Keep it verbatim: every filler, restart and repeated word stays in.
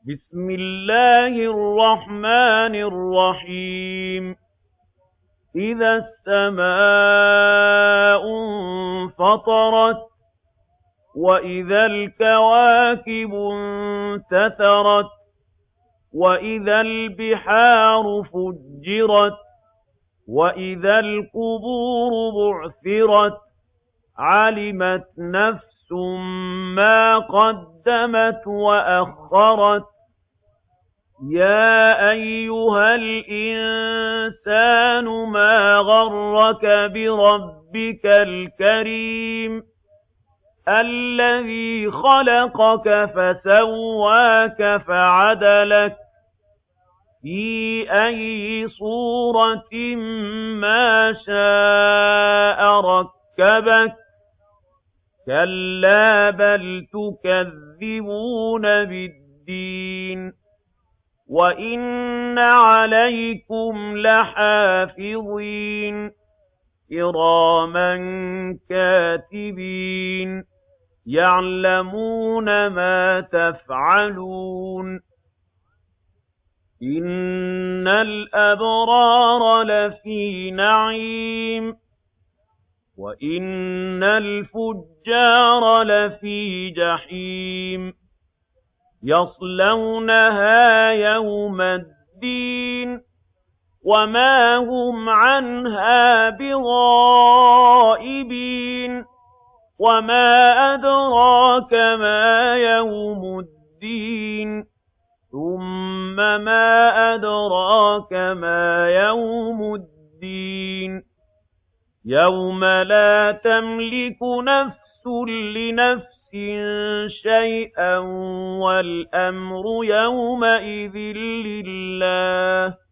بسم الله الرحمن الرحيم إذا السماء انفطرت وإذا الكواكب انتثرت وإذا البحار فجرت وإذا القبور بعثرت علمت نفس ما قدمت وأخرت يا أيها الإنسان ما غرك بربك الكريم الذي خلقك فسواك فعدلك في أي صورة ما شاء ركبك كلا بل تكذبون بالدين وإن عليكم لحافظين كراما كاتبين يعلمون ما تفعلون إن الأبرار لفي نعيم وإن الفجار لفي جحيم يصلونها يوم الدين وما هم عنها بغائبين وما أدراك ما يوم الدين ثم ما أدراك ما يوم الدين يوم لا تملك نفس لنفس شيئا والأمر يومئذ لله